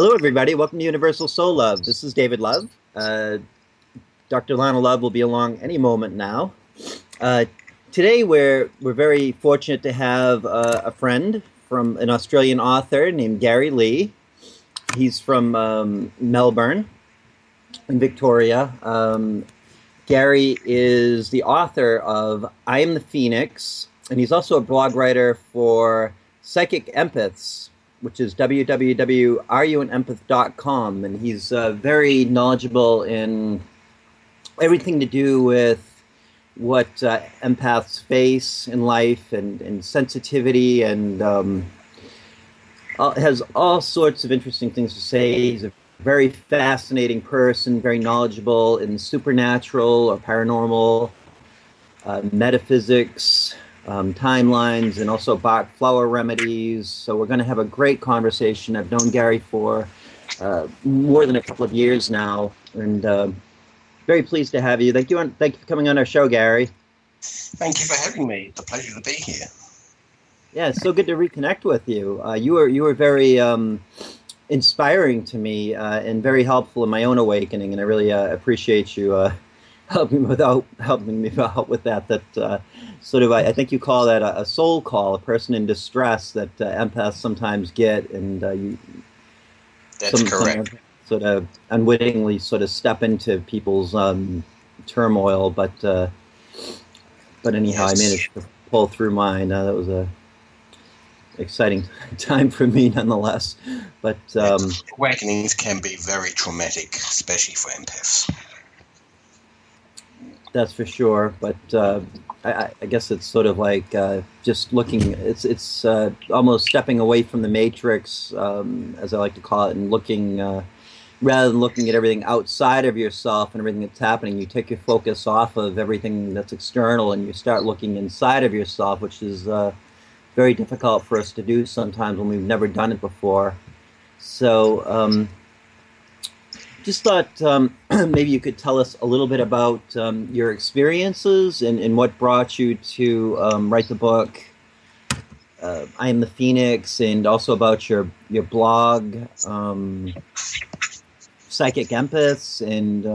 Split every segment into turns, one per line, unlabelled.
Hello, everybody. Welcome to Universal Soul Love. This is David Love. Dr. Lana Love will be along any moment now. Uh, Today, we're very fortunate to have a friend from an Australian author named Gary Lee. He's from Melbourne in Victoria. Gary is the author of I Am the Phoenix, and he's also a blog writer for Psychic Empaths, which is www.areyouanempath.com, and he's very knowledgeable in everything to do with what empaths face in life and sensitivity, and has all sorts of interesting things to say. He's a very fascinating person, very knowledgeable in supernatural or paranormal, metaphysics, timelines, and also Bach flower remedies. So we're going to have a great conversation. I've known Gary for more than a couple of years now, and very pleased to have you. Thank you for coming on our show, Gary.
Thank you for having me. It's a pleasure to be here.
Yeah, it's so good to reconnect with you. You were very inspiring to me and very helpful in my own awakening, and I really appreciate you helping me out with that. That sort of, I think you call that a soul call, a person in distress that empaths sometimes get, and
That's correct.
Sort of unwittingly sort of step into people's turmoil, but anyhow, yes. I managed to pull through mine. That was a exciting time for me, nonetheless. But
awakenings can be very traumatic, especially for empaths.
That's for sure. But I guess it's sort of like just looking. It's almost stepping away from the matrix, as I like to call it, and looking. Rather than looking at everything outside of yourself and everything that's happening, you take your focus off of everything that's external and you start looking inside of yourself, which is very difficult for us to do sometimes when we've never done it before. So just thought maybe you could tell us a little bit about your experiences and what brought you to write the book I Am the Phoenix, and also about your blog, Psychic Empaths,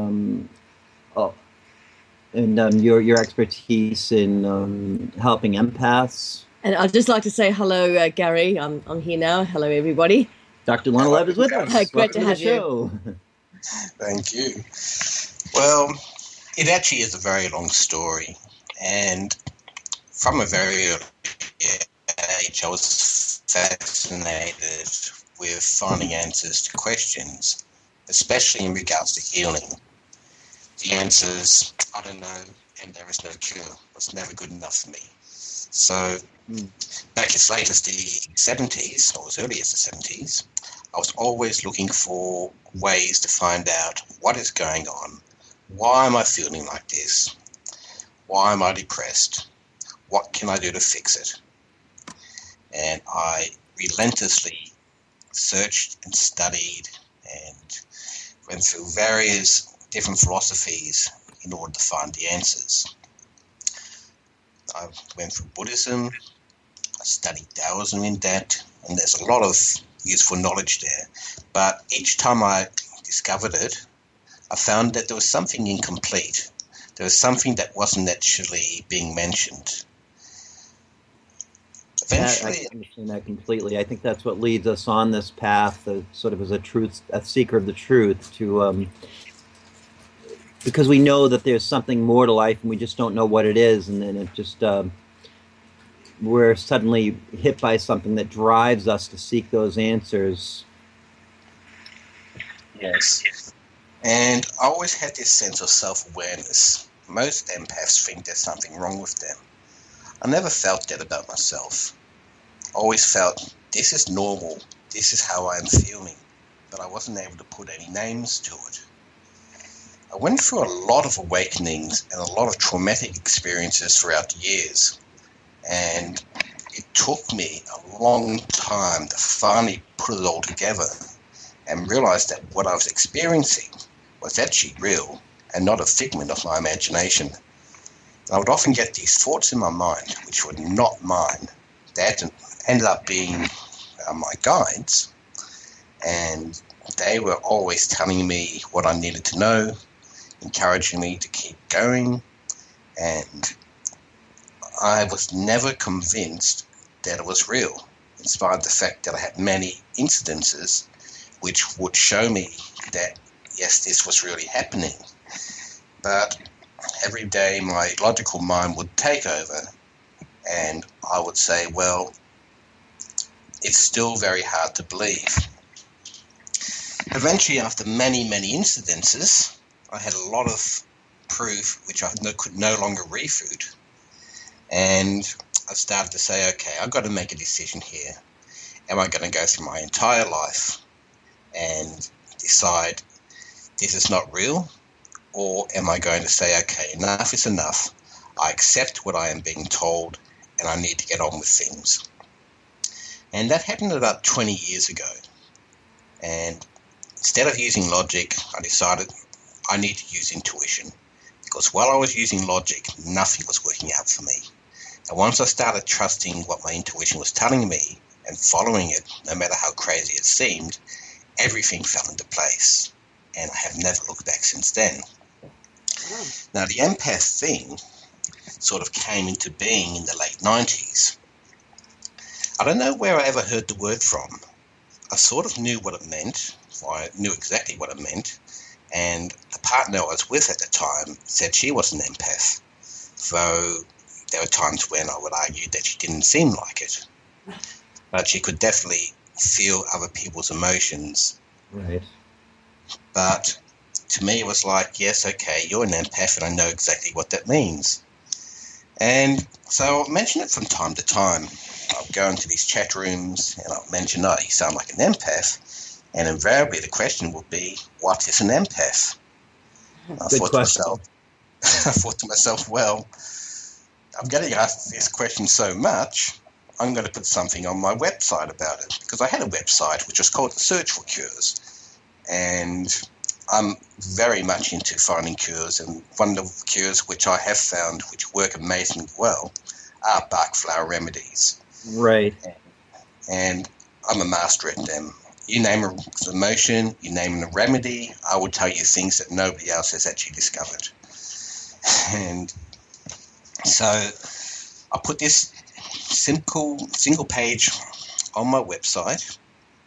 and your expertise in helping empaths.
And I'd just like to say hello, Gary. I'm here now. Hello, everybody.
Dr. Lana Love is with us.
Great to have you.
Thank you. Well, it actually is a very long story, and from a very early age, I was fascinated with finding answers to questions, especially in regards to healing. The answers, I don't know, and there is no cure. It's never good enough for me. So back as late as the 70s, or as early as the 70s, I was always looking for ways to find out what is going on. Why am I feeling like this? Why am I depressed? What can I do to fix it? And I relentlessly searched and studied and went through various different philosophies in order to find the answers. I went through Buddhism, I studied Taoism in that, and there's a lot of useful knowledge there. But each time I discovered it, I found that there was something incomplete. There was something that wasn't actually being mentioned.
Eventually, I understand that completely. I think that's what leads us on this path, sort of as a seeker of the truth, to because we know that there's something more to life, and we just don't know what it is, and then it just we're suddenly hit by something that drives us to seek those answers.
Yes, and I always had this sense of self-awareness. Most empaths think there's something wrong with them. I never felt that about myself. I always felt this is normal, this is how I am feeling, but I wasn't able to put any names to it. I went through a lot of awakenings and a lot of traumatic experiences throughout the years, and it took me a long time to finally put it all together and realize that what I was experiencing was actually real and not a figment of my imagination. I would often get these thoughts in my mind, which were not mine, that ended up being my guides. And they were always telling me what I needed to know, encouraging me to keep going, and I was never convinced that it was real, in spite of the fact that I had many incidences which would show me that, yes, this was really happening. But every day my logical mind would take over, and I would say, well, it's still very hard to believe. Eventually, after many, many incidences, I had a lot of proof which I could no longer refute. And I started to say, okay, I've got to make a decision here. Am I going to go through my entire life and decide this is not real? Or am I going to say, okay, enough is enough. I accept what I am being told and I need to get on with things. And that happened about 20 years ago. And instead of using logic, I decided I need to use intuition. Because while I was using logic, nothing was working out for me. And once I started trusting what my intuition was telling me and following it, no matter how crazy it seemed, everything fell into place. And I have never looked back since then. Now, the empath thing sort of came into being in the late 90s. I don't know where I ever heard the word from. I sort of knew what it meant. Well, I knew exactly what it meant. And the partner I was with at the time said she was an empath, though there were times when I would argue that she didn't seem like it. But she could definitely feel other people's emotions.
Right.
But to me, it was like, yes, okay, you're an empath, and I know exactly what that means. And so I'll mention it from time to time. I'll go into these chat rooms, and I'll mention, oh, you sound like an empath. And invariably, the question would be, what is an empath? I thought to myself, well, I'm getting asked this question so much, I'm going to put something on my website about it. Because I had a website which was called Search for Cures. And I'm very much into finding cures, and one of the cures which I have found which work amazingly well are Bach flower remedies.
Right.
And I'm a master at them. You name an emotion, you name a remedy, I will tell you things that nobody else has actually discovered. And so I put this single page on my website,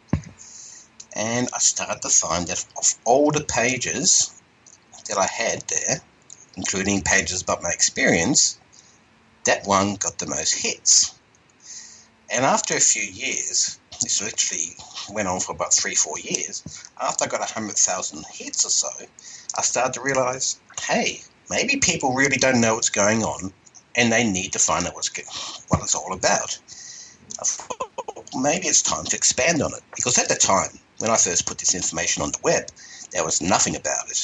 and I started to find that of all the pages that I had there, including pages about my experience, that one got the most hits. And after a few years, this literally went on for about 3-4 years, after I got 100,000 hits or so, I started to realize, hey, maybe people really don't know what's going on, and they need to find out what it's all about. I thought, maybe it's time to expand on it, because at the time, when I first put this information on the web, there was nothing about it.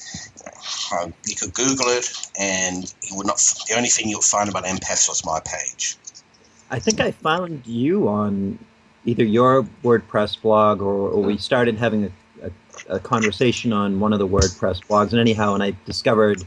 You could Google it, and you would not. The only thing you'll find about empaths was my page.
I think I found you on either your WordPress blog, or we started having a conversation on one of the WordPress blogs. And anyhow, and I discovered,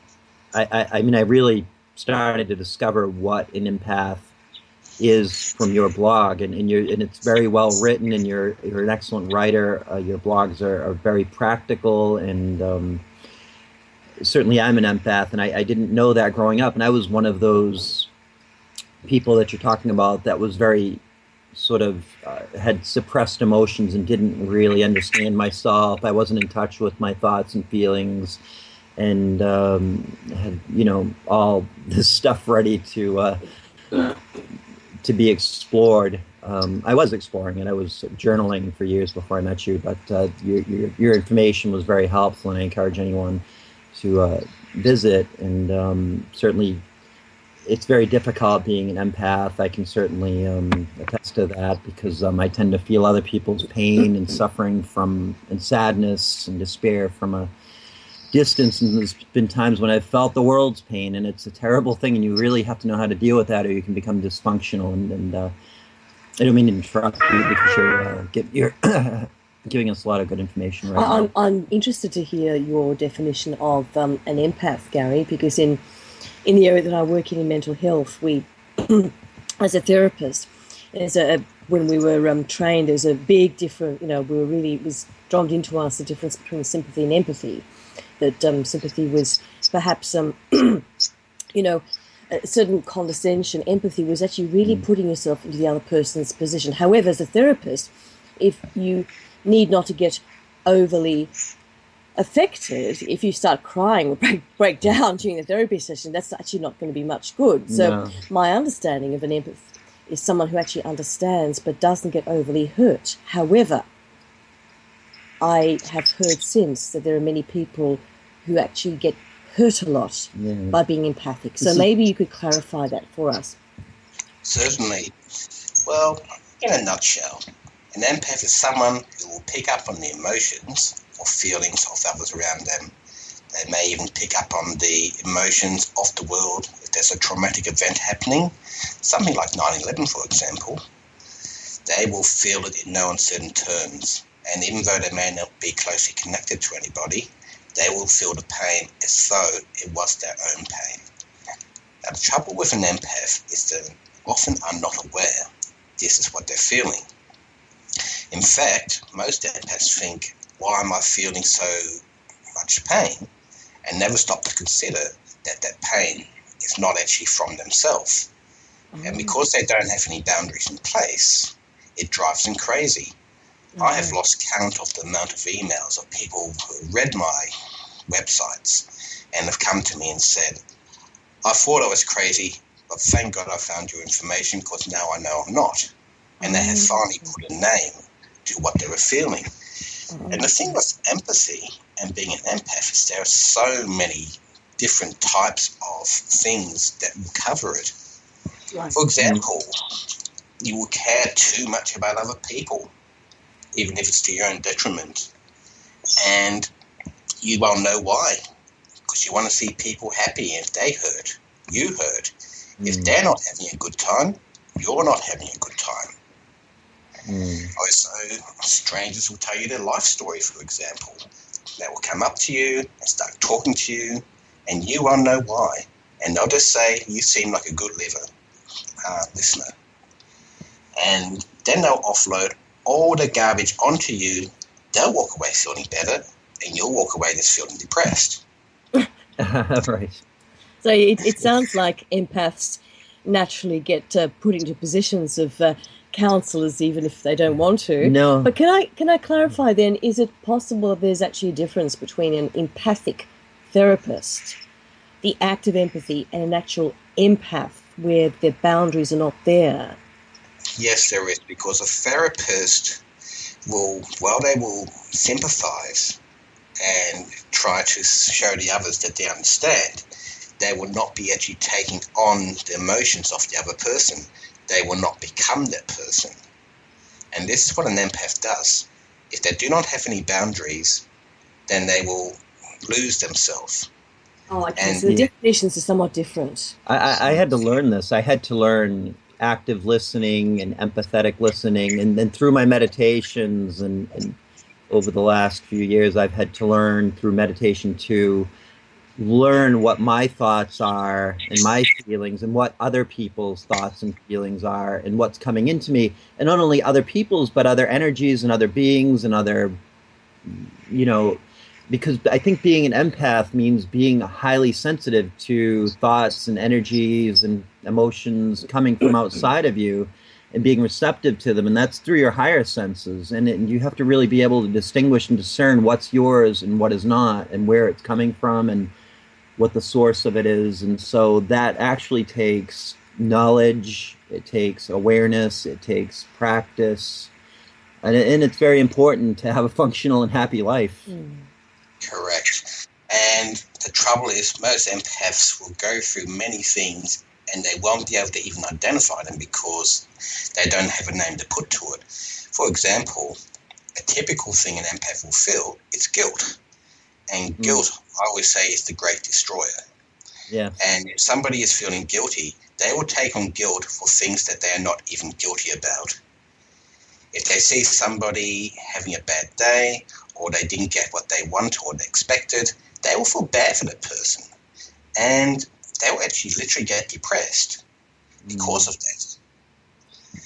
I mean, I really started to discover what an empath is from your blog, and it's very well written, and you're an excellent writer. Your blogs are very practical, and certainly I'm an empath, and I didn't know that growing up, and I was one of those people that you're talking about that was very sort of had suppressed emotions and didn't really understand myself. I wasn't in touch with my thoughts and feelings, and had, you know, all this stuff ready to be explored. I was exploring it. I was journaling for years before I met you, but your information was very helpful, and I encourage anyone to visit. And certainly, it's very difficult being an empath. I can certainly attest to that, because I tend to feel other people's pain and suffering and sadness and despair from a distance, and there's been times when I've felt the world's pain, and it's a terrible thing, and you really have to know how to deal with that, or you can become dysfunctional. And I don't mean to interrupt you, because you're giving us a lot of good information right now.
I'm interested to hear your definition of an empath, Gary, because in the area that I work in mental health, we, as a therapist, there's a when we were trained, there's a big difference. It was drummed into us the difference between sympathy and empathy. That sympathy was perhaps a certain condescension. Empathy was actually really putting yourself into the other person's position. However, as a therapist, if you need not to get overly affected, if you start crying or break down during the therapy session, that's actually not going to be much good. So my understanding of an empath is someone who actually understands but doesn't get overly hurt. However, I have heard since that there are many people who actually get hurt a lot by being empathic. So maybe you could clarify that for us.
Certainly. Well, in a nutshell, an empath is someone who will pick up on the emotions or feelings of others around them. They may even pick up on the emotions of the world if there's a traumatic event happening, something like 9/11, for example. They will feel it in no uncertain terms, and even though they may not be closely connected to anybody, they will feel the pain as though it was their own pain. Now, the trouble with an empath is that they often are not aware this is what they're feeling. In fact, most empaths think, why am I feeling so much pain? And never stop to consider that that pain is not actually from themselves. And because they don't have any boundaries in place, it drives them crazy. I have lost count of the amount of emails of people who read my websites and have come to me and said, I thought I was crazy, but thank God I found your information because now I know I'm not. And they have finally put a name to what they were feeling. And the thing with empathy and being an empath is there are so many different types of things that will cover it. Right. For example, you will care too much about other people, even if it's to your own detriment. And you won't know why, because you want to see people happy. And if they hurt, you hurt. If they're not having a good time, you're not having a good time. Also, strangers will tell you their life story, for example. They will come up to you and start talking to you, and you won't know why. And they'll just say, you seem like a good listener. And then they'll offload all the garbage onto you. They'll walk away feeling better, and you'll walk away just feeling depressed.
Right.
So it sounds like empaths naturally get put into positions of counsellors, even if they don't want to.
No.
But can I clarify then? Is it possible that there's actually a difference between an empathic therapist, the act of empathy, and an actual empath, where their boundaries are not there?
Yes, there is, because a therapist will, while they will sympathise and try to show the others that they understand, they will not be actually taking on the emotions of the other person. They will not become that person. And this is what an empath does. If they do not have any boundaries, then they will lose themselves.
Oh, okay. So the definitions are somewhat different.
I had to learn this. I had to learn active listening and empathetic listening. And then through my meditations and over the last few years, I've had to learn through meditation to learn what my thoughts are and my feelings and what other people's thoughts and feelings are and what's coming into me. And not only other people's, but other energies and other beings and other, because I think being an empath means being highly sensitive to thoughts and energies and emotions coming from outside of you and being receptive to them. And that's through your higher senses. And you have to really be able to distinguish and discern what's yours and what is not and where it's coming from and what the source of it is. And so that actually takes knowledge, it takes awareness, it takes practice. And it's very important to have a functional and happy life.
Correct. And the trouble is most empaths will go through many things and they won't be able to even identify them because they don't have a name to put to it. For example, a typical thing an empath will feel is guilt. And guilt, I always say, is the great destroyer.
Yeah.
And if somebody is feeling guilty, they will take on guilt for things that they are not even guilty about. If they see somebody having a bad day or they didn't get what they wanted or they expected, they will feel bad for that person. And they will actually literally get depressed because of that.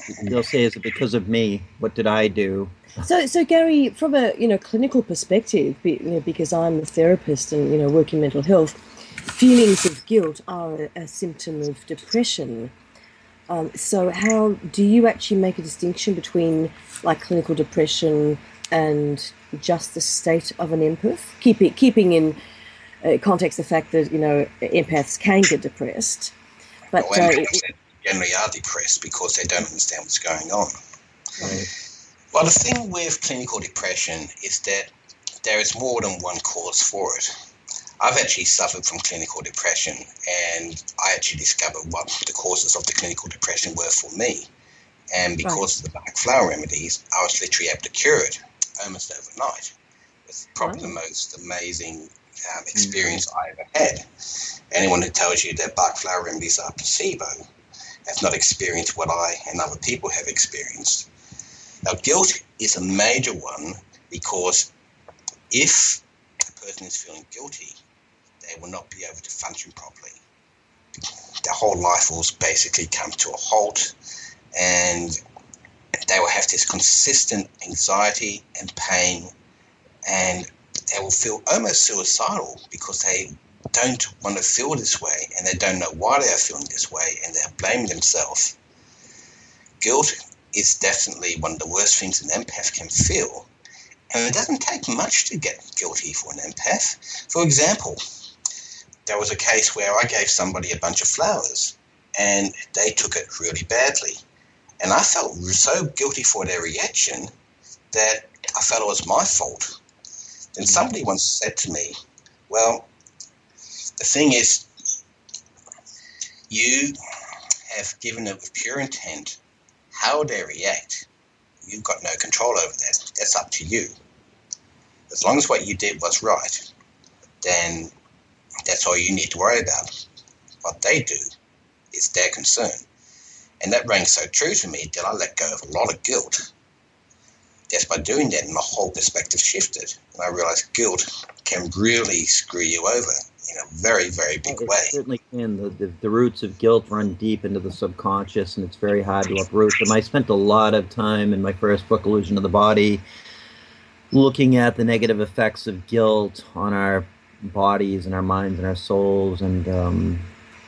they'll say, "Is it because of me? What did I do?"
So Gary, from a clinical perspective, because I'm a therapist and work in mental health, feelings of guilt are a symptom of depression. So how do you actually make a distinction between like clinical depression and just the state of an empath, keeping in context the fact that empaths can get depressed, but
empaths generally are depressed because they don't understand what's going on.
Right.
Well, the thing with clinical depression is that there is more than one cause for it. I've actually suffered from clinical depression, and I actually discovered what the causes of the clinical depression were for me. And because of the Bach flower remedies, I was literally able to cure it almost overnight. It's probably the most amazing experience I ever had. Anyone who tells you that Bach flower remedies are placebo has not experienced what I and other people have experienced. Now, guilt is a major one because if a person is feeling guilty, they will not be able to function properly. Their whole life will basically come to a halt, and they will have this consistent anxiety and pain, and they will feel almost suicidal because they don't want to feel this way, and they don't know why they are feeling this way, and they're blaming themselves. Guilt is definitely one of the worst things an empath can feel, and it doesn't take much to get guilty for an empath. For example, there was a case where I gave somebody a bunch of flowers, and they took it really badly. And I felt so guilty for their reaction that I felt it was my fault. Then somebody once said to me, well, the thing is, you have given it with pure intent. How they react, you've got no control over that. That's up to you. As long as what you did was right, then that's all you need to worry about. What they do is their concern. And that rang so true to me that I let go of a lot of guilt. Just by doing that, my whole perspective shifted. And I realized guilt can really screw you over in a very, very big way.
It certainly can. The roots of guilt run deep into the subconscious, and it's very hard to uproot them. I spent a lot of time in my first book, Illusion of the Body, looking at the negative effects of guilt on our bodies and our minds and our souls, and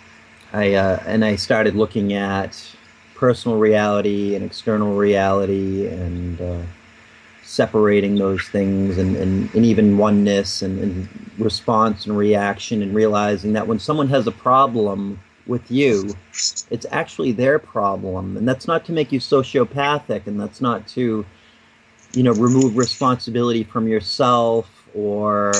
I started looking at personal reality and external reality, and separating those things, and even oneness, and response and reaction, and realizing that when someone has a problem with you, it's actually their problem, and that's not to make you sociopathic, and that's not to remove responsibility from yourself, or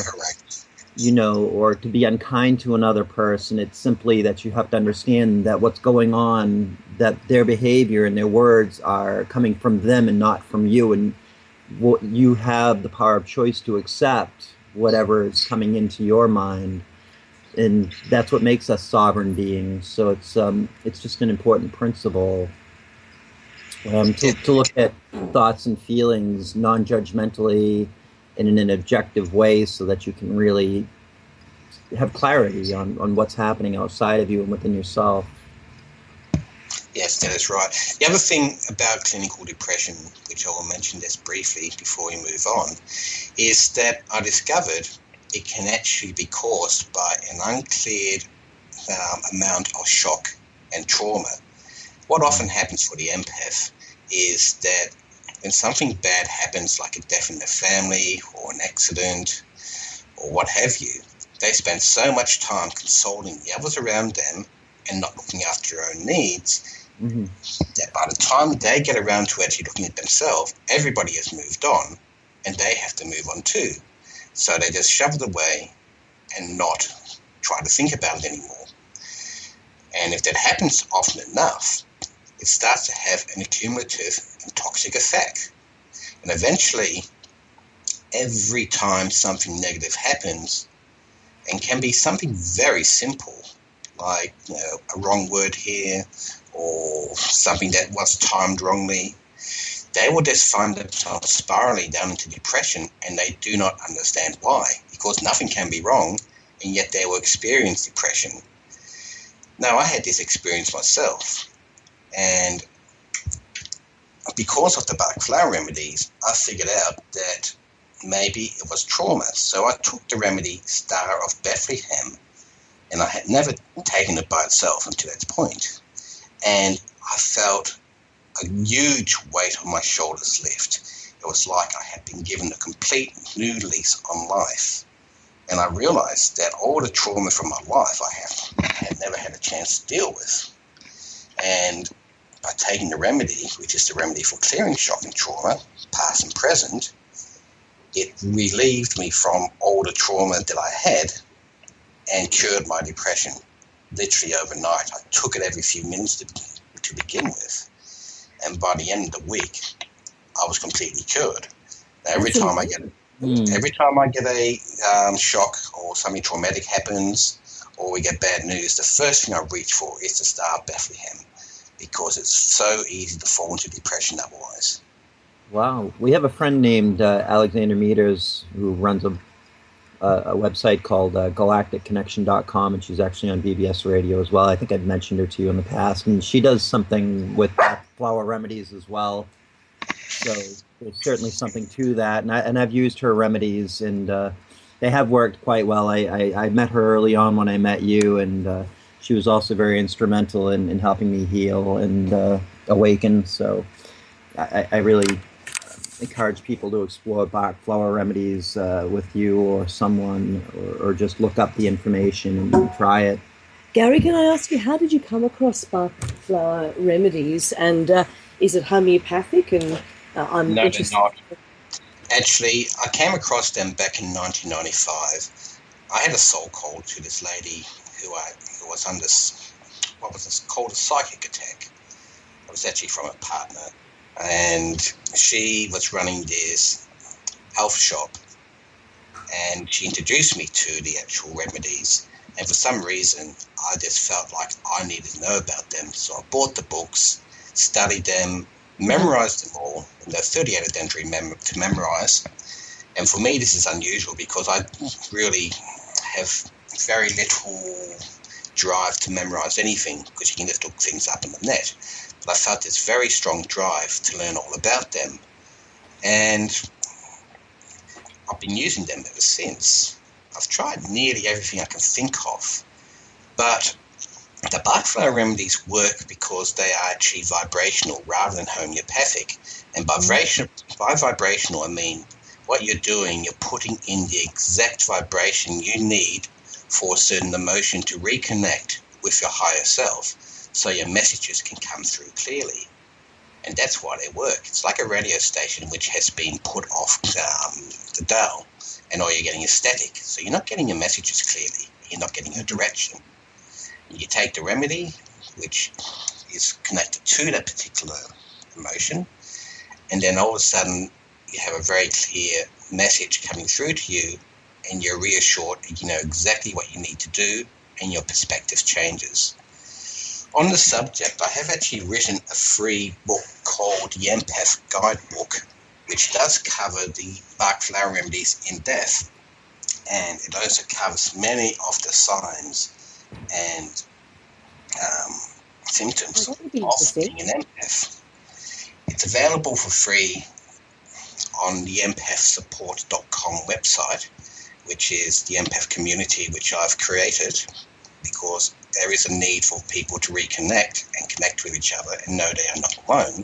or to be unkind to another person. It's simply that you have to understand that what's going on, that their behavior and their words are coming from them and not from you, and what you have the power of choice to accept whatever is coming into your mind, and that's what makes us sovereign beings. So it's just an important principle to look at thoughts and feelings non-judgmentally and in an objective way, so that you can really have clarity on what's happening outside of you and within yourself.
Yes, that is right. The other thing about clinical depression, which I will mention just briefly before we move on, is that I discovered it can actually be caused by an uncleared amount of shock and trauma. What often happens for the empath is that when something bad happens, like a death in the family or an accident or what have you, they spend so much time consoling the others around them and not looking after their own needs, that by the time they get around to actually looking at themselves, everybody has moved on and they have to move on too. So they just shove it away and not try to think about it anymore. And if that happens often enough, it starts to have an accumulative and toxic effect. And eventually, every time something negative happens, and can be something very simple, like a wrong word here, or something that was timed wrongly, they will just find themselves spiraling down into depression, and they do not understand why, because nothing can be wrong, and yet they will experience depression. Now, I had this experience myself, and because of the Bach flower remedies, I figured out that maybe it was trauma. So I took the remedy Star of Bethlehem, and I had never taken it by itself until that point. And I felt a huge weight on my shoulders lift. It was like I had been given a complete new lease on life. And I realized that all the trauma from my life I had never had a chance to deal with. And by taking the remedy, which is the remedy for clearing shock and trauma, past and present, it relieved me from all the trauma that I had and cured my depression literally overnight. I took it every few minutes to begin with. And by the end of the week, I was completely cured. Now, every time I get a shock or something traumatic happens or we get bad news, the first thing I reach for is the Star of Bethlehem, because it's so easy to fall into depression otherwise.
Wow. We have a friend named Alexander Meters who runs a website called galacticconnection.com, and she's actually on BBS Radio as well. I think I've mentioned her to you in the past, and she does something with flower remedies as well. So there's certainly something to that, and I've used her remedies, and they have worked quite well. I met her early on when I met you, and she was also very instrumental in helping me heal and awaken. So I really encourage people to explore Bach flower remedies with you or someone, or just look up the information and try it.
Gary, can I ask you, how did you come across Bach flower remedies, and is it homeopathic? And I'm
no,
interested.
they're not. Actually, I came across them back in 1995. I had a soul call to this lady who was under what was called a psychic attack. It was actually from a partner, and she was running this health shop, and she introduced me to the actual remedies. And for some reason, I just felt like I needed to know about them. So I bought the books, studied them, memorized them all. And they're 38 of them to memorize. And for me, this is unusual because I really have very little drive to memorize anything, because you can just look things up on the net. But I felt this very strong drive to learn all about them. And I've been using them ever since. I've tried nearly everything I can think of, but the Bach flower remedies work because they are actually vibrational rather than homeopathic. And by vibrational, I mean what you're doing, you're putting in the exact vibration you need for a certain emotion to reconnect with your higher self, so your messages can come through clearly. And that's why they work. It's like a radio station which has been put off the dial, and all you're getting is static. So you're not getting your messages clearly. You're not getting a direction. You take the remedy, which is connected to that particular emotion, and then all of a sudden you have a very clear message coming through to you, and you're reassured that you know exactly what you need to do, and your perspective changes. On the subject, I have actually written a free book called the Empath Guidebook, which does cover the Bach flower remedies in depth, and it also covers many of the signs and symptoms of being an empath. It's available for free on the empathsupport.com website, which is the empath community which I've created, because there is a need for people to reconnect and connect with each other and know they are not alone.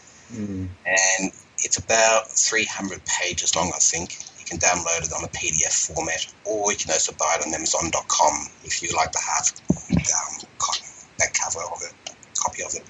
And it's about 300 pages long, I think. You can download it on a PDF format, or you can also buy it on Amazon.com if you like the hard that cover of it, copy of it.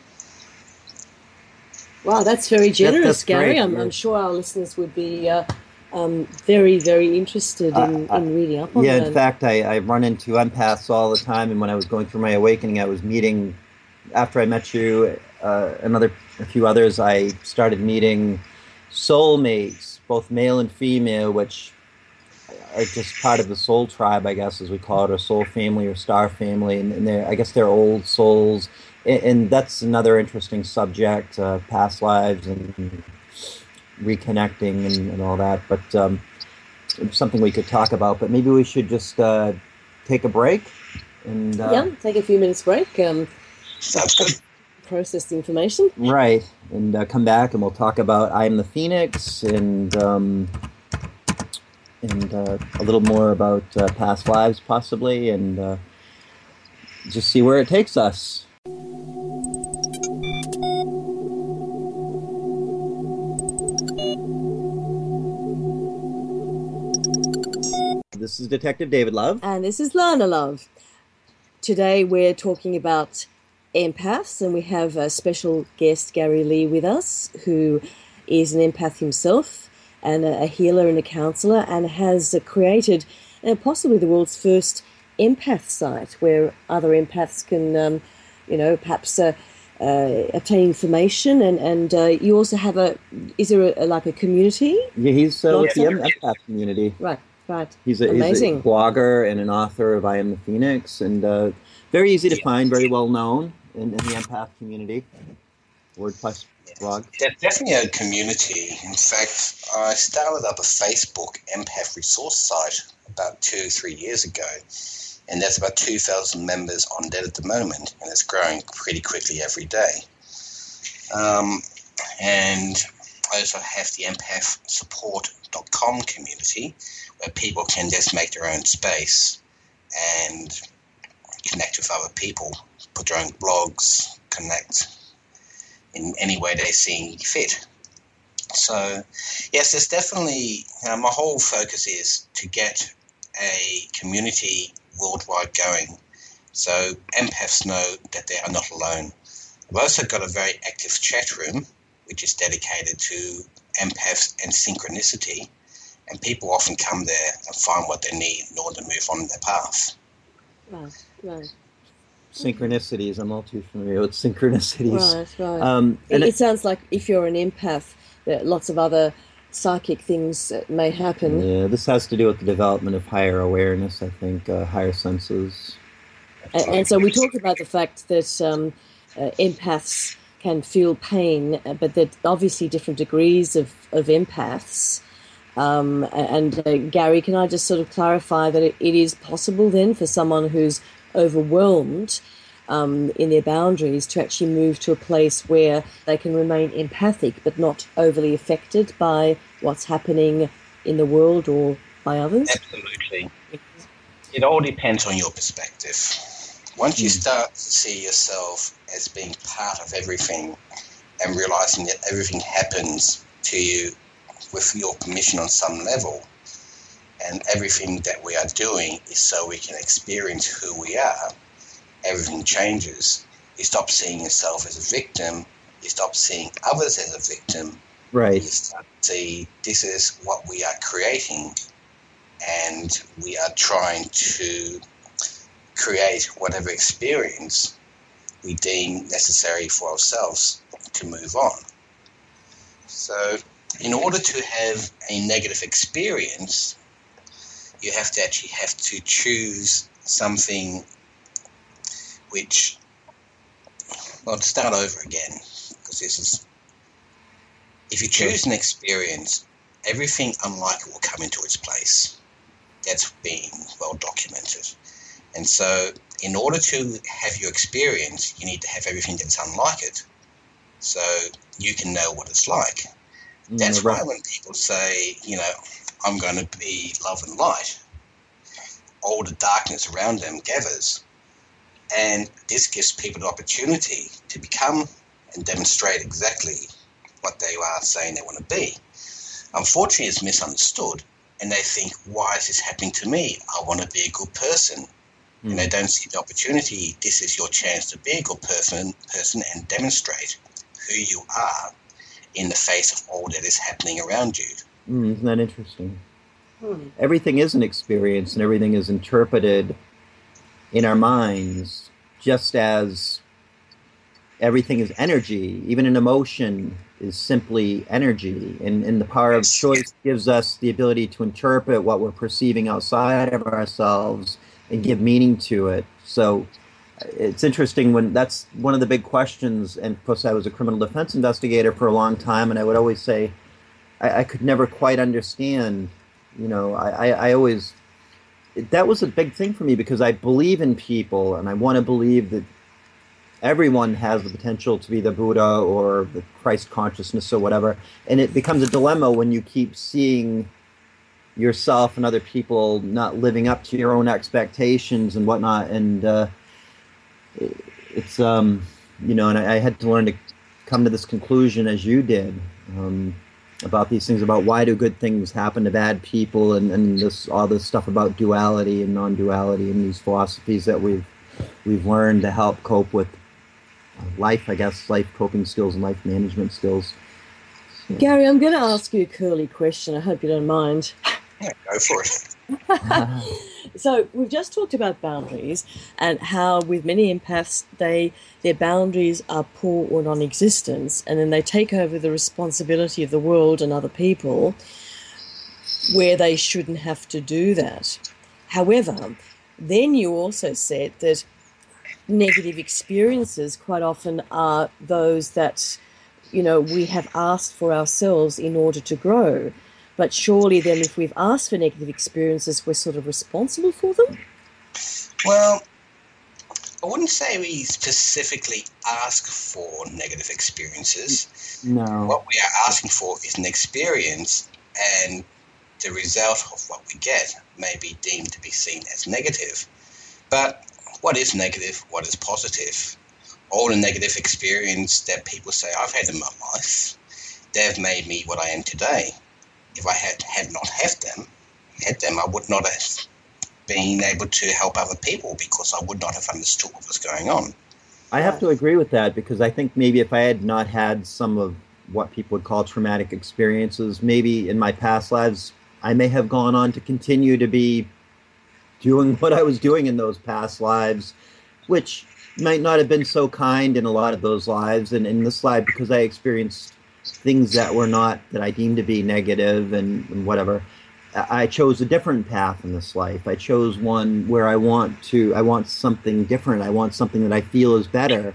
Wow, that's very generous,
that's
Gary.
great.
I'm sure our listeners would be very, very interested in reading up on that.
Yeah, in fact, I run into empaths all the time, and when I was going through my awakening, I was meeting, after I met you, a few others, I started meeting soulmates, both male and female, which are just part of the soul tribe, I guess, as we call it, or soul family or star family, and I guess they're old souls, and that's another interesting subject, past lives and reconnecting and all that, but something we could talk about. But maybe we should just take a break and
take a few minutes break.
Sounds good.
process the information.
Right, and come back and we'll talk about I Am the Phoenix and a little more about past lives possibly, and just see where it takes us. This is Detective David Love.
And this is Lana Love. Today we're talking about empaths, and we have a special guest, Gary Lee, with us, who is an empath himself and a healer and a counsellor, and has created possibly the world's first empath site where other empaths can, perhaps obtain information. And you also have is there like a community?
Yeah, he's with the empath community.
Right.
He's
Amazing.
He's a blogger and an author of I Am the Phoenix, and very easy to find, very well known in the empath community. WordPress blog.
There's definitely a community. In fact, I started up a Facebook empath resource site about 2-3 years ago, and there's about 2,000 members on that at the moment, and it's growing pretty quickly every day. And I also have the empathsupport.com community, where people can just make their own space and connect with other people, put their own blogs, connect in any way they see fit. So, yes, there's definitely, my whole focus is to get a community worldwide going, so empaths know that they are not alone. I've also got a very active chat room, which is dedicated to empaths and synchronicity, and people often come there and find what they need in order to move on their path.
Right.
Synchronicities, I'm all too familiar with synchronicities.
Right. It sounds like if you're an empath, that lots of other psychic things may happen.
Yeah, this has to do with the development of higher awareness, I think, higher senses.
And so we talked about the fact that empaths can feel pain, but that obviously different degrees of empaths. And Gary, can I just sort of clarify that it is possible then for someone who's overwhelmed in their boundaries to actually move to a place where they can remain empathic but not overly affected by what's happening in the world or by others?
Absolutely. It all depends on your perspective. Once you start to see yourself as being part of everything and realizing that everything happens to you with your permission on some level, and everything that we are doing is so we can experience who we are, everything changes. You stop seeing yourself as a victim, you stop seeing others as a victim.
Right.
You start to see this is what we are creating, and we are trying to create whatever experience we deem necessary for ourselves to move on. So in order to have a negative experience, you have to choose something which, well, to start over again, because if you choose an experience, everything unlike it will come into its place. That's been well documented. And so in order to have your experience, you need to have everything that's unlike it, so you can know what it's like. That's why when people say, I'm going to be love and light, all the darkness around them gathers. And this gives people the opportunity to become and demonstrate exactly what they are saying they want to be. Unfortunately, it's misunderstood, and they think, why is this happening to me? I want to be a good person. And they don't see the opportunity. This is your chance to be a good person and demonstrate who you are in the face of all that is happening around you.
Isn't that interesting? Everything is an experience, and everything is interpreted in our minds, just as everything is energy. Even an emotion is simply energy, and the power of choice gives us the ability to interpret what we're perceiving outside of ourselves and give meaning to it. So it's interesting when that's one of the big questions. And of course, I was a criminal defense investigator for a long time, and I would always say I could never quite understand. I always, that was a big thing for me, because I believe in people, and I want to believe that everyone has the potential to be the Buddha or the Christ consciousness or whatever. And it becomes a dilemma when you keep seeing yourself and other people not living up to your own expectations and whatnot. And it's, and I had to learn to come to this conclusion as you did. About these things, about why do good things happen to bad people, and this all this stuff about duality and non-duality, and these philosophies that we've learned to help cope with life, I guess, life coping skills and life management skills. So.
Gary, I'm going to ask you a curly question. I hope you don't mind.
Yeah, go for it.
So we've just talked about boundaries and how with many empaths their boundaries are poor or non-existent, and then they take over the responsibility of the world and other people where they shouldn't have to do that. However, then you also said that negative experiences quite often are those that, we have asked for ourselves in order to grow. But surely then if we've asked for negative experiences, we're sort of responsible for them?
Well, I wouldn't say we specifically ask for negative experiences.
No.
What we are asking for is an experience, and the result of what we get may be deemed to be seen as negative. But what is negative? What is positive? All the negative experience that people say I've had in my life, they've made me what I am today. If I had not had them, I would not have been able to help other people because I would not have understood what was going on.
I have to agree with that, because I think maybe if I had not had some of what people would call traumatic experiences, maybe in my past lives, I may have gone on to continue to be doing what I was doing in those past lives, which might not have been so kind in a lot of those lives. And in this life, because I experienced things that were not, that I deemed to be negative and whatever, I chose a different path in this life. I chose one where I want something different. I want something that I feel is better.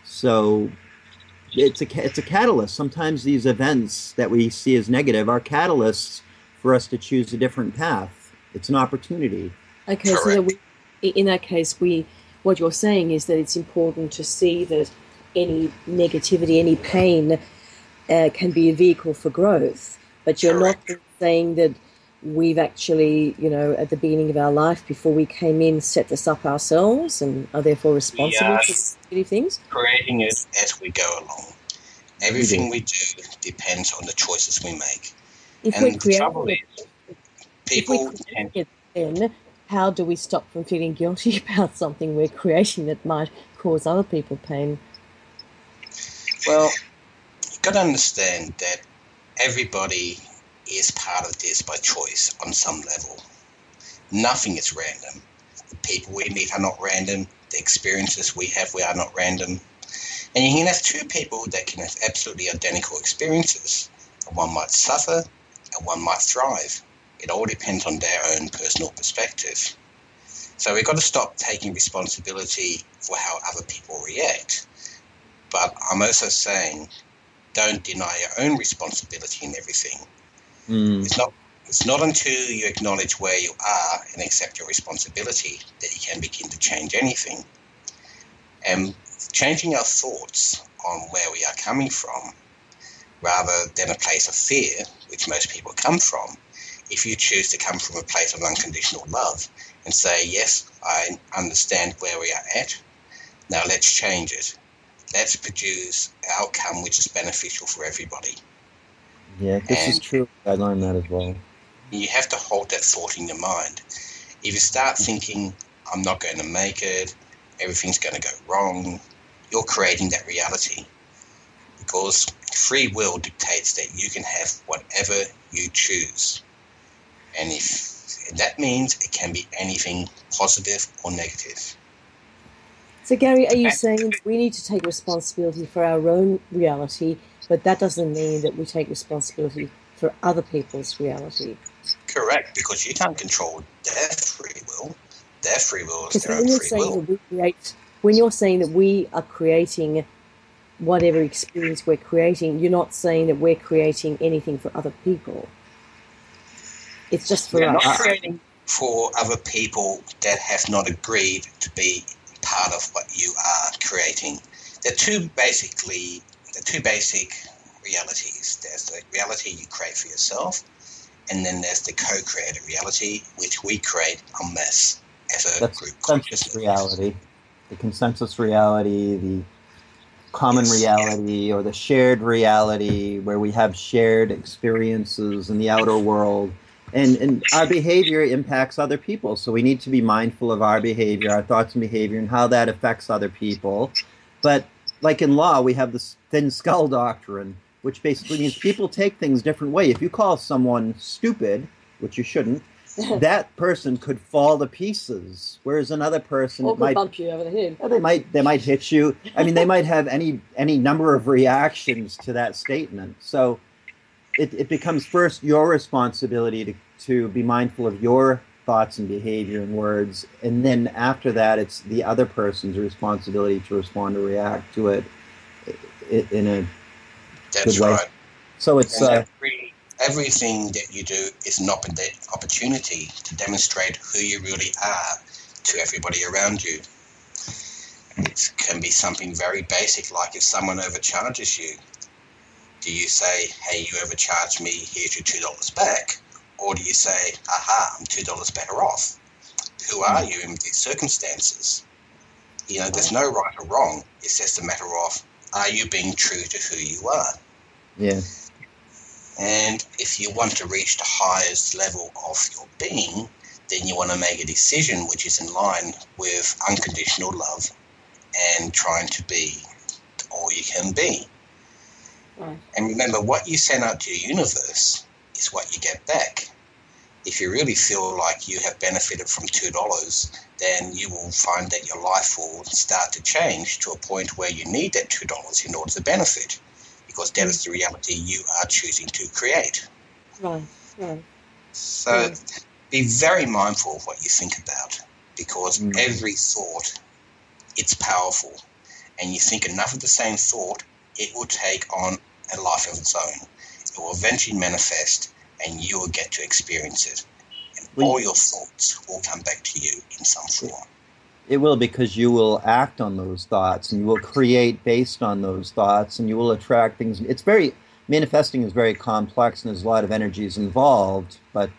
So it's a catalyst. Sometimes these events that we see as negative are catalysts for us to choose a different path. It's an opportunity.
Okay, so in that case, what you're saying is that it's important to see that any negativity, any pain can be a vehicle for growth, but you're
Correct.
not saying that we've actually, at the beginning of our life, before we came in, set this up ourselves and are therefore responsible for negative things?
Creating it as we go along. Everything we do depends on the choices we make.
If
And
we're
the
creating
trouble is, people tend
it, then how do we stop from feeling guilty about something we're creating that might cause other people pain?
Well, you've got to understand that everybody is part of this by choice on some level. Nothing is random. The people we meet are not random. The experiences we have, we are not random. And you can have two people that can have absolutely identical experiences. One might suffer and one might thrive. It all depends on their own personal perspective. So we've got to stop taking responsibility for how other people react. But I'm also saying, don't deny your own responsibility in everything. It's not until you acknowledge where you are and accept your responsibility that you can begin to change anything. And changing our thoughts on where we are coming from, rather than a place of fear, which most people come from, if you choose to come from a place of unconditional love and say, yes, I understand where we are at, now let's change it. Let's produce an outcome which is beneficial for everybody.
Yeah, this is true. I learned that as well.
You have to hold that thought in your mind. If you start thinking, I'm not going to make it, everything's going to go wrong, you're creating that reality. Because free will dictates that you can have whatever you choose. And if that means it can be anything positive or negative.
So, Gary, are you saying that we need to take responsibility for our own reality, but that doesn't mean that we take responsibility for other people's reality?
Correct, because you can't control their free will. Their free will is their own free will.
When you're saying that we are creating whatever experience we're creating, you're not saying that we're creating anything for other people. It's just for us.
Not creating for other people that have not agreed to be part of what you are creating. There are two basic realities. There's the reality you create for yourself, and then there's the co-created reality, which we create en masse as a group consciousness.
Reality, the consensus reality, the common reality, or the shared reality, where we have shared experiences in the outer world. And our behavior impacts other people, so we need to be mindful of our behavior, our thoughts and behavior, and how that affects other people. But like in law, we have this thin skull doctrine, which basically means people take things different way. If you call someone stupid, which you shouldn't, that person could fall to pieces, whereas another person
might bump you over the head.
They might hit you. I mean, they might have any number of reactions to that statement. So it becomes first your responsibility to be mindful of your thoughts and behavior and words, and then after that, it's the other person's responsibility to respond or react to it in a
That's
good way.
Right.
So it's
everything that you do is an opportunity to demonstrate who you really are to everybody around you. It can be something very basic, like if someone overcharges you, do you say, hey, you overcharged me, here's your $2 back? Or do you say, aha, I'm $2 better off? Who are you in these circumstances? You know, there's no right or wrong. It's just a matter of, are you being true to who you are?
Yeah.
And if you want to reach the highest level of your being, then you want to make a decision which is in line with unconditional love and trying to be all you can be.
Right.
And remember, what you send out to the universe is what you get back. If you really feel like you have benefited from $2, then you will find that your life will start to change to a point where you need that $2 in order to benefit, because that is the reality you are choosing to create.
Right.
So be very mindful of what you think about, because every thought, it's powerful. And you think enough of the same thought, it will take on a life of its own. It will eventually manifest, and you will get to experience it. And all your thoughts will come back to you in some form.
It will, because you will act on those thoughts, and you will create based on those thoughts, and you will attract things. Manifesting is very complex, and there's a lot of energies involved, but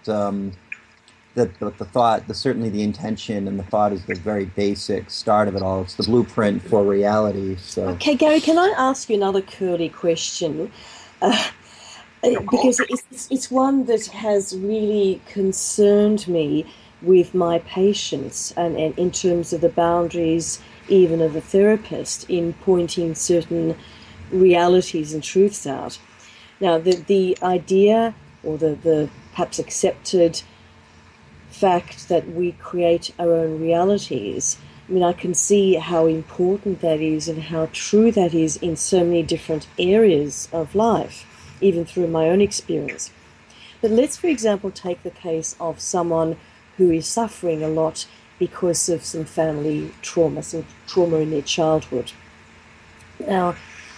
certainly the intention and the thought is the very basic start of it all. It's the blueprint for reality. So.
Okay, Gary, can I ask you another curly question? Because it's one that has really concerned me with my patients, and in terms of the boundaries even of the therapist in pointing certain realities and truths out. Now, the idea, or the perhaps accepted fact that we create our own realities, I mean, I can see how important that is and how true that is in so many different areas of life, even through my own experience. But let's, for example, take the case of someone who is suffering a lot because of some family trauma, some trauma in their childhood. Now,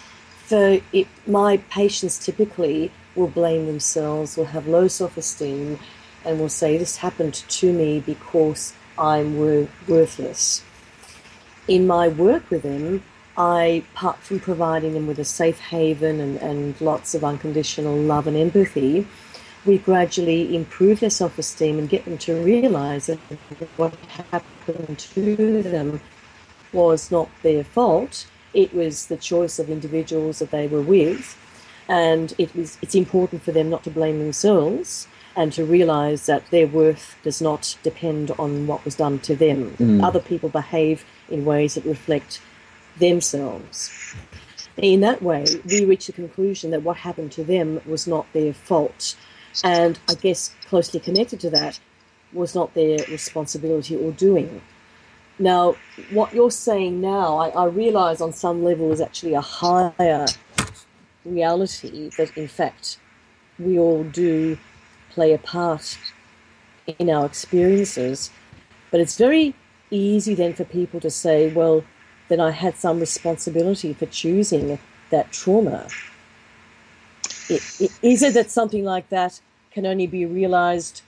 my patients typically will blame themselves, will have low self-esteem, and will say, this happened to me because I'm worthless. In my work with them, apart from providing them with a safe haven and lots of unconditional love and empathy, we gradually improve their self-esteem and get them to realize that what happened to them was not their fault. It was the choice of individuals that they were with, and it's important for them not to blame themselves and to realize that their worth does not depend on what was done to them. Other people behave in ways that reflect themselves. In that way, we reach the conclusion that what happened to them was not their fault. And I guess closely connected to that was not their responsibility or doing. Now, what you're saying now, I realize on some level is actually a higher reality, that in fact we all do play a part in our experiences. But it's very easy then for people to say, well, then I had some responsibility for choosing that trauma. Is it that something like that can only be realized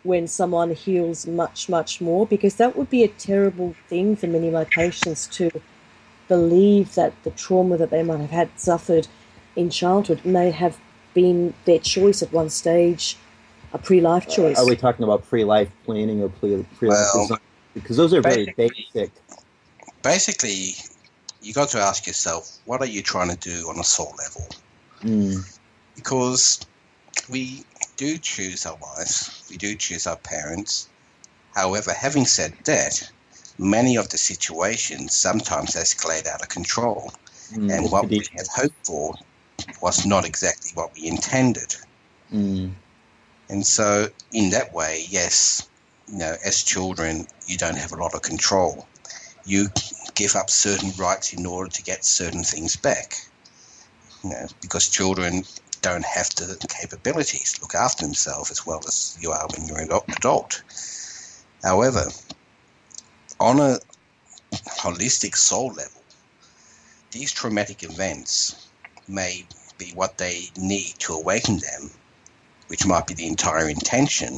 when someone heals much, much more, because that would be a terrible thing for many of my patients to believe that the trauma that they might have had suffered in childhood may have been their choice at one stage, a pre-life choice.
Are we talking about pre-life planning or pre-life design? Because those are very basic.
Basically, you got to ask yourself, what are you trying to do on a soul level? Because we do choose our lives, we do choose our parents. However, having said that, many of the situations sometimes escalate out of control. And what we had hoped for was not exactly what we intended. And so in that way, yes, as children, you don't have a lot of control. You give up certain rights in order to get certain things back, because children don't have the capabilities to look after themselves as well as you are when you're an adult. However, on a holistic soul level, these traumatic events may be what they need to awaken them, which might be the entire intention.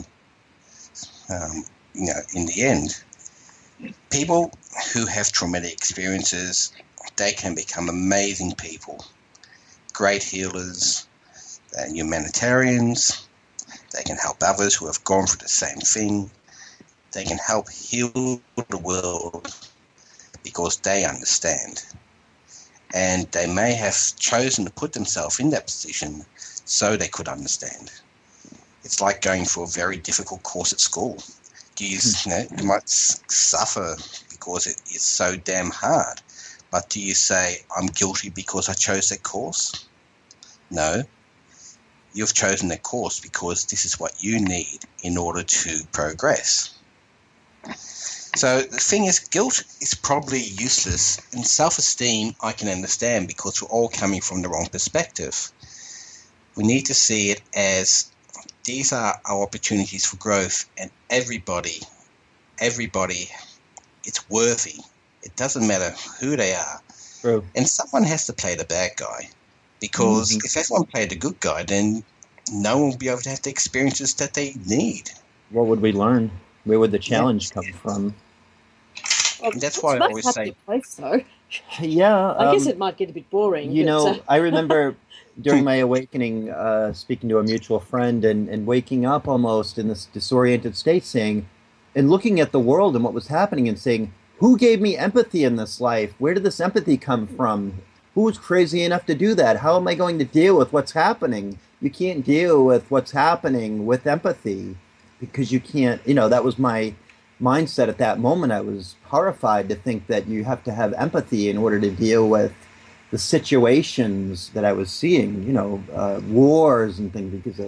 In the end, people who have traumatic experiences, they can become amazing people, great healers, and humanitarians. They can help others who have gone through the same thing. They can help heal the world because they understand. And they may have chosen to put themselves in that position so they could understand. It's like going through a very difficult course at school. You might suffer because it is so damn hard. But do you say, I'm guilty because I chose that course? No. You've chosen that course because this is what you need in order to progress. So the thing is, guilt is probably useless, and self-esteem I can understand because we're all coming from the wrong perspective. We need to see it as these are our opportunities for growth, and everybody, it's worthy. It doesn't matter who they are.
True.
And someone has to play the bad guy, because if everyone played the good guy, then no one will be able to have the experiences that they need.
What would we learn? Where would the challenge come from?
That's why I always say...
Place, though.
Yeah.
I guess it might get a bit boring.
I remember during my awakening speaking to a mutual friend and waking up almost in this disoriented state and looking at the world and what was happening and saying, who gave me empathy in this life? Where did this empathy come from? Who was crazy enough to do that? How am I going to deal with what's happening? You can't deal with what's happening with empathy because you can't, that was my mindset at that moment. I was horrified to think that you have to have empathy in order to deal with the situations that I was seeing, wars and things, because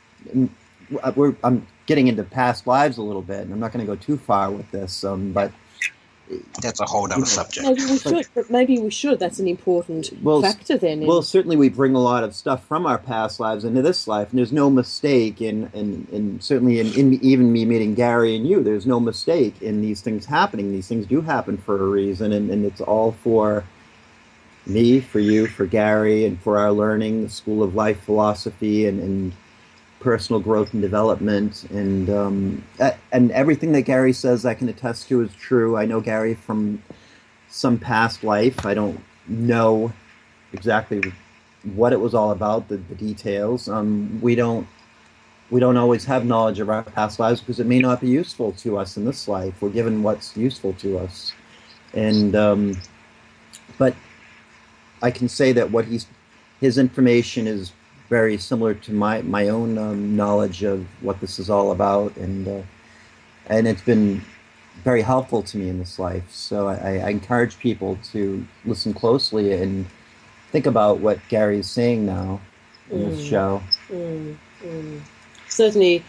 I'm getting into past lives a little bit, and I'm not going to go too far with this, but
that's a whole other subject.
Maybe we should. That's an important factor then.
Well, certainly we bring a lot of stuff from our past lives into this life, and there's no mistake in certainly in even me meeting Gary and you, there's no mistake in these things happening. These things do happen for a reason, and it's all for me, for you, for Gary, and for our learning, the School of Life philosophy, and personal growth and development, and everything that Gary says I can attest to is true. I know Gary from some past life. I don't know exactly what it was all about, the details. We don't always have knowledge of our past lives because it may not be useful to us in this life. We're given what's useful to us, and but I can say that his information is very similar to my own knowledge of what this is all about, and it's been very helpful to me in this life. So I encourage people to listen closely and think about what Gary is saying now in this show.
Certainly,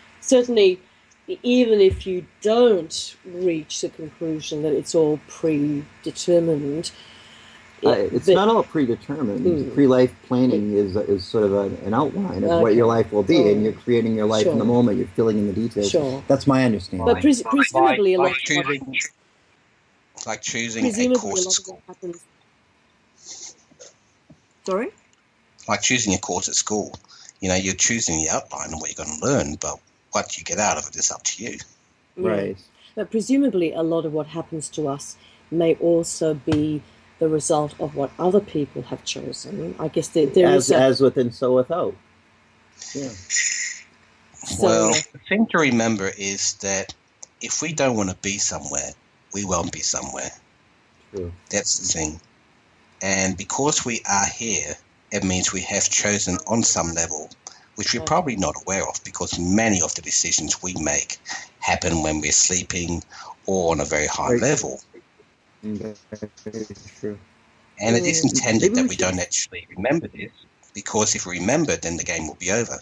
even if you don't reach the conclusion that it's all predetermined.
It's not all predetermined. Pre-life planning is sort of an outline of what your life will be, and you're creating your life in the moment. You're filling in the details.
Sure.
That's my understanding.
But presumably a lot
like choosing a course at school.
Sorry?
Like choosing a course at school. You're choosing the outline of what you're going to learn, but what you get out of it is up to you.
Right.
But presumably a lot of what happens to us may also be the result of what other people have chosen. I guess there is
as within, so without. Yeah.
Well, the thing to remember is that if we don't want to be somewhere, we won't be somewhere.
True.
That's the thing. And because we are here, it means we have chosen on some level, which we're probably not aware of, because many of the decisions we make happen when we're sleeping or on a very high level.
Very true.
And it is intended that we don't actually remember this, because if we remember, then the game will be over.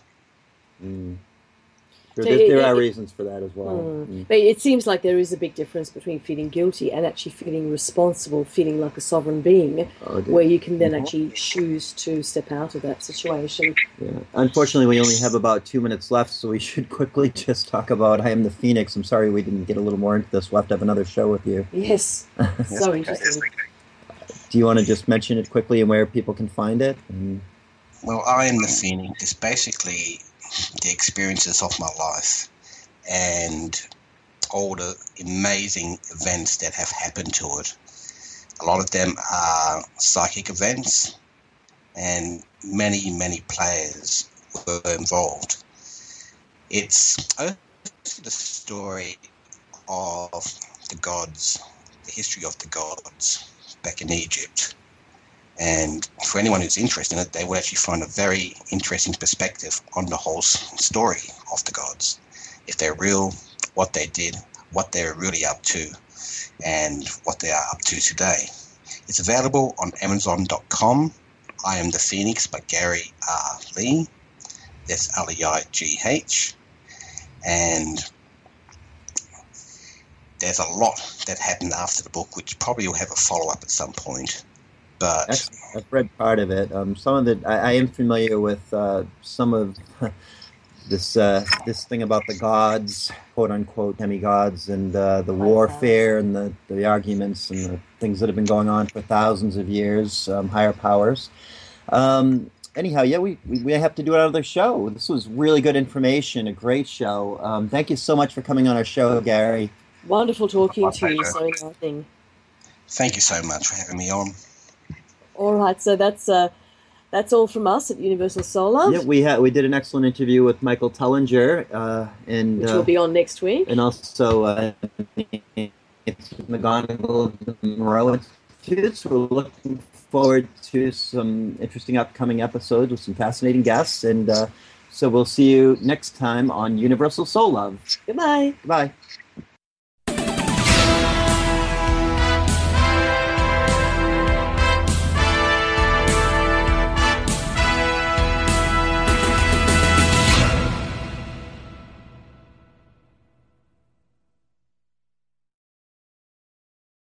Sure, there are reasons for that as well.
But it seems like there is a big difference between feeling guilty and actually feeling responsible, feeling like a sovereign being, where you can then actually choose to step out of that situation.
Yeah. Unfortunately, we only have about 2 minutes left, so we should quickly just talk about I Am the Phoenix. I'm sorry we didn't get a little more into this. We'll have to have another show with you.
Yes. So interesting.
Do you want to just mention it quickly and where people can find it?
Well, I Am the Phoenix is basically the experiences of my life and all the amazing events that have happened to it. A lot of them are psychic events, and many, many players were involved. It's the story of the gods, the history of the gods back in Egypt. And for anyone who's interested in it, they will actually find a very interesting perspective on the whole story of the gods. If they're real, what they did, what they're really up to, and what they are up to today. It's available on Amazon.com. I Am the Phoenix by Gary R. Lee. That's L-E-I-G-H. And there's a lot that happened after the book, which probably will have a follow-up at some point. But
I've read part of it. Some of it, I am familiar with some of this thing about the gods, quote unquote demigods, and the warfare and the arguments and the things that have been going on for thousands of years, higher powers. Anyhow, yeah, we have to do another show. This was really good information, a great show. Thank you so much for coming on our show, Gary.
Wonderful talking to you. So enlightening.
Thank you so much for having me on.
All right, so that's all from us at Universal Solar.
Yeah, we did an excellent interview with Michael Tullinger, and
which will be on next week,
and also it's McGonagall of the Moreau Institute. So we're looking forward to some interesting upcoming episodes with some fascinating guests, and so we'll see you next time on Universal Soul Love.
Goodbye.
Goodbye.